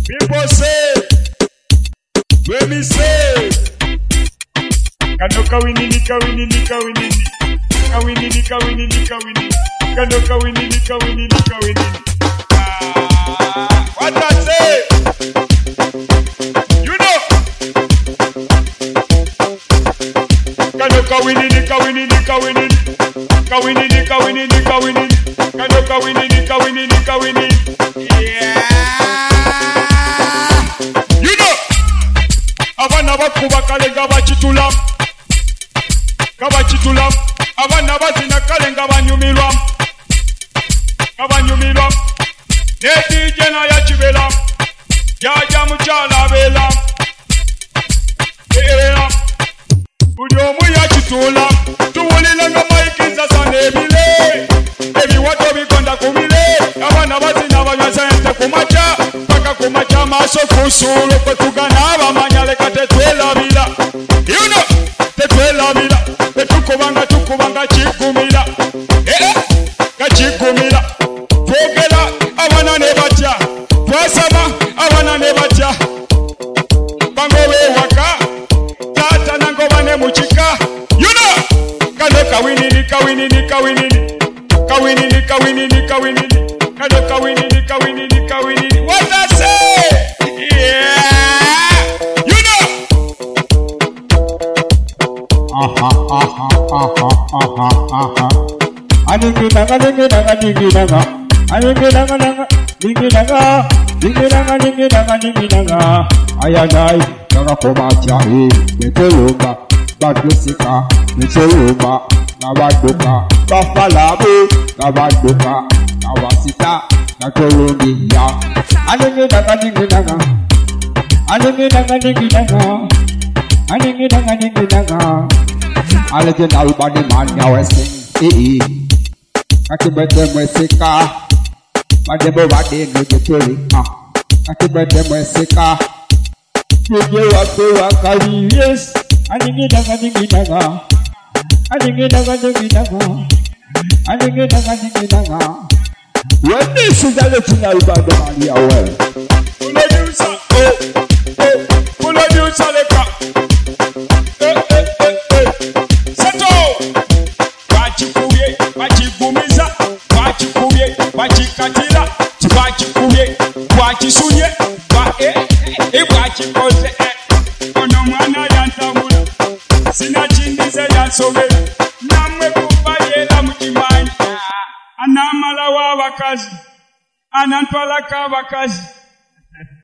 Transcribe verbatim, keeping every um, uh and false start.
People say, when me say, Kanoka winini, ka winini, ka winini, ka winini, ka winini, ka winini, Kanoka winini, ka winini, ka winini. Ah, what I say? You know. Kanoka winini, ka winini, ka winini, ka winini, ka winini, ka winini, Kanoka winini, ka winini, ka winini. Yeah. You know. Abana bakuba kale gabachitula. Gabachitula. Abana bazina kale gabanyumilwa. Gabanyumilwa. Neti jena ya chibela. Jaja muchala bela. Bela. Ujomu ya chitula. Tuwulila nga maikiza sanebile. Ebi wato bikonda kumile. Abana bazina banyasa ente kumacha. Paka kumacha maso kusulu. Kwetugana abamanya leka tetwela bila. You know. Tetwela bila. Petukubanga tukubanga chikumila. Eh eh. Kachikumila. Twogela abana ne batya. Twasaba abana ne batya. Bango we waka. Tata nango bane muchika. You know. Kanoka winini, ka winini, ka winini. Ka winini, ka winini, ka winini. Kanoka winini, ka winini, ka winini. What I say? Yeah. You know. Aha, aha, aha, aha, aha. Adingi daga, dingi daga, dingi daga. Adingi daga, daga, dingi daga. Dingi daga, dingi daga, dingi daga. Ayagai, daga komacha, eh. Metologa, badusika, metologa, nawadoka, bafalabu, nawadoka, nawasita, natolongiya. Adingi daga, dingi daga. Adingi daga, dingi daga. Adingi daga, dingi daga. Alege na ubani man ya westing, eh eh. Katibete mwesika, madebo wade nujetori, ah. Katibete mwesika, Yuge wate wakari, yes. Adingi daga, dingi daga. Adingi daga, dingi daga. Adingi daga, dingi daga. When this is a little na ubani man ya well. Producer, oh, oh, producer leka. Eh eh eh eh. Seto. Wachikuye, wachigumiza, wachikuye, wachikatila, wachikuye, wachisunye, wa eh eh wachikoze eh. Ono mwana yantamula, sina chindize yansogera, namwe kubayela mukimanyi. Anamala wa bakazi, anantwala ka bakazi.